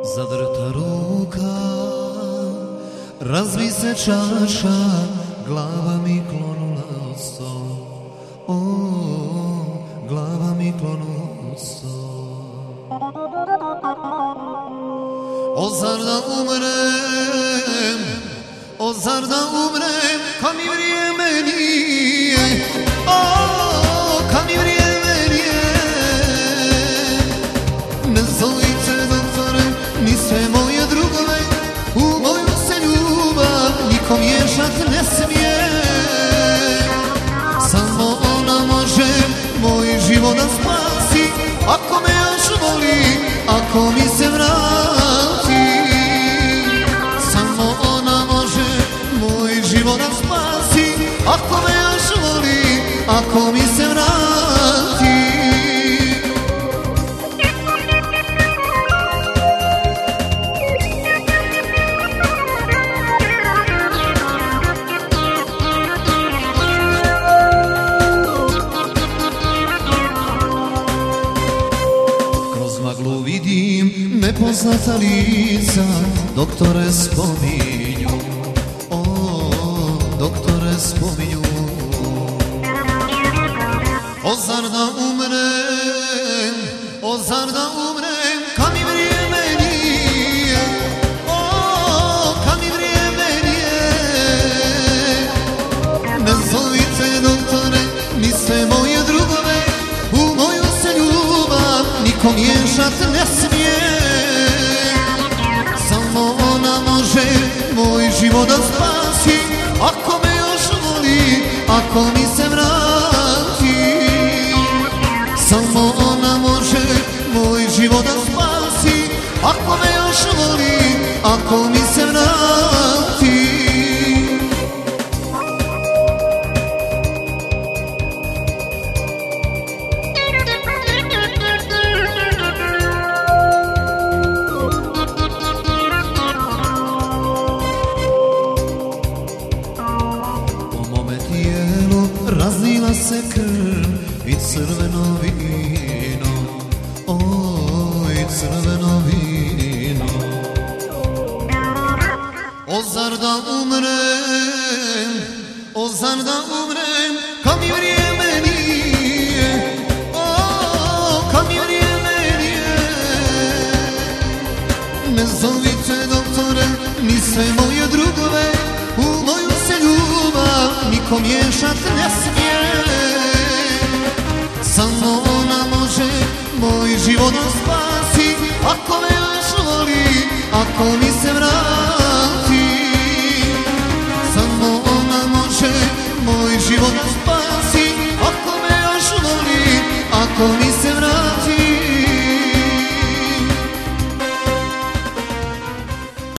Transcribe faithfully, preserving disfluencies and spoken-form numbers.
Zadrta ruka, razvi se čaša, glava mi klonula od sto. O, glava mi klonula od sto. O zar da umrem, o zar da umrem, kad mi vrijeme nije. O, kad mi vrijeme nije. Ne zovite doktore, ni sve moje drugove, u moju se ljubav niko miješat ne smije. Samo ona može moj život da spasi, ako me još voli, ako mi se vrati. Samo ona može moj život da spasi, ako me još voli, ako mi se vrati. Maglu vidim nepoznata lica, doktore spominju, o, doktore spominju. O zar da umrem, o zar da umrem, kad mi vrijeme nije. O, kad mi vrijeme nije. Ne zovite doktore, ni sve moje drugove, u moju se ljubav niko miješat ne smije. Samo ona može moj život da spasi, ako me još voli, ako mi se vrati. Samo ona može moj život da spasi, ako me još voli, ako mi se vrati. Razlila se krv i crveno vino, oj, crveno vino. O zar da umrem, o zar da umrem, kad mi vrijeme nije. O, kad mi vrijeme nije. Ne zovite doktore, ni sve moje drugove, u moju se ljubav niko miješat ne smije. Samo ona može moj život da spasi, ako me još voli, ako mi se vrati. Samo ona može moj život da spasi,